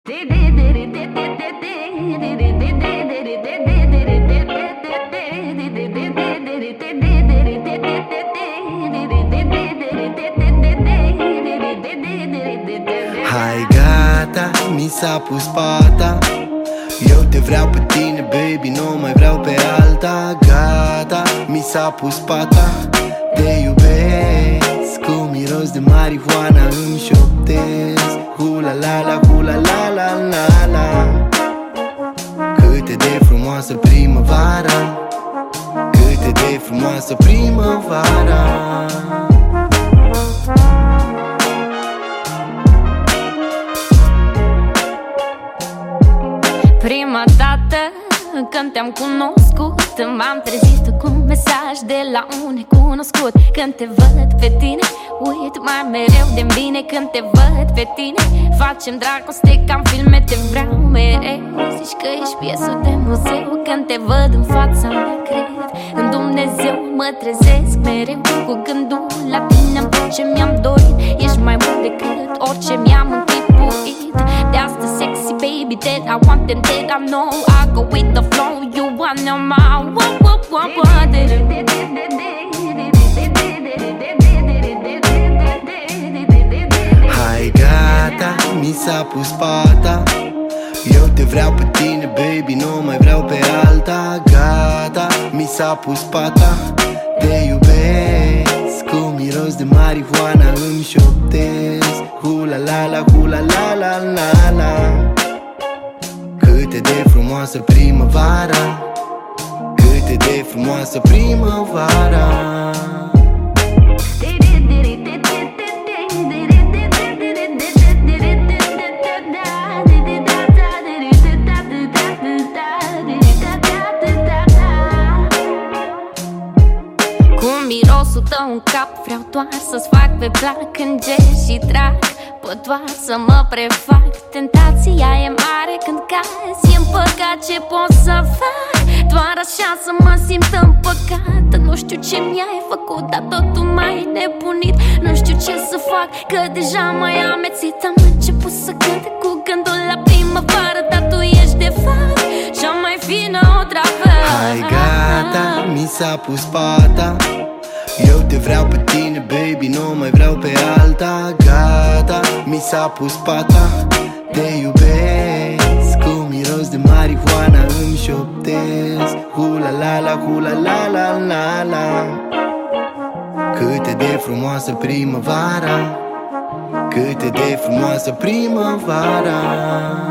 Hai gata, mi s-a pus pata. Eu te vreau pe tine, baby, nu mai vreau pe alta. Gata, mi s-a pus pata. Te iubesc, cu miros de marihuana îmi șoptesc. Hula la la, hula la la la la. Cât de frumoasă primăvara, cât de frumoasă primăvara. Prima dată când te-am cunoscut, m-am trezit cu un mesaj de la un necunoscut. Când te văd pe tine, uit mai mereu de-mi bine. Când te văd pe tine, facem dragoste ca în filme. Te vreau mereu, zici că ești piesă de muzeu. Când te văd în fața mea, cred în Dumnezeu. Mă trezesc mereu cu gândul la tine, în tot ce mi-am dorit. Ești mai mult decât orice mi-am închipuit. De asta sexy baby, that I want and that I know. I go with the flow, you wanna my Hai gata, mi s-a pus pata. Eu te vreau pe tine, baby, nu mai vreau pe alta. Gata, mi s-a pus pata. Te iubesc, cu miros de marihuana îmi șoptesc. Hula la la, hula la la la la. Cât de frumoasă primăvara, cât de frumoasă primăvara. Cu mirosul tău în cap vreau doar să-ți fac pe plac. Înger și drag, pot doar să mă prefac. Tentația e mare când cazi, e-n păcat ce pot să fac. Doar așa să mă simt împăcată. Nu știu ce mi-ai făcut, dar totul m-ai nebunit. Nu știu ce să fac, că deja m-ai amețit. Am început să cânt cu gândul la primăvară, dar tu ești de fapt cea mai fină otravă. Hai gata, mi s-a pus pata. Eu te vreau pe tine, baby, nu mai vreau pe alta. Gata, mi s-a pus pata. Te iubesc, cu miros de marihuana îmi șoptesc. Hula la la, hula la la la la. Cât de frumoasă primăvara, cât de frumoasă primăvara.